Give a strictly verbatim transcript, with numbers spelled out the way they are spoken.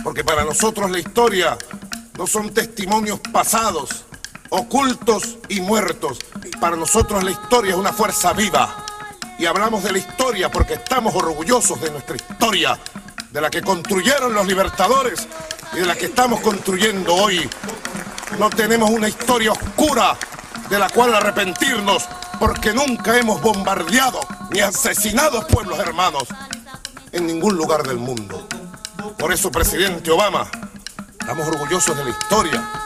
Porque para nosotros la historia no son testimonios pasados, ocultos y muertos. Para nosotros la historia es una fuerza viva. Y hablamos de la historia porque estamos orgullosos de nuestra historia, de la que construyeron los libertadores y de la que estamos construyendo hoy. No tenemos una historia oscura de la cual arrepentirnos, porque nunca hemos bombardeado ni asesinado pueblos hermanos en ningún lugar del mundo. Por eso, presidente Obama, estamos orgullosos de la historia.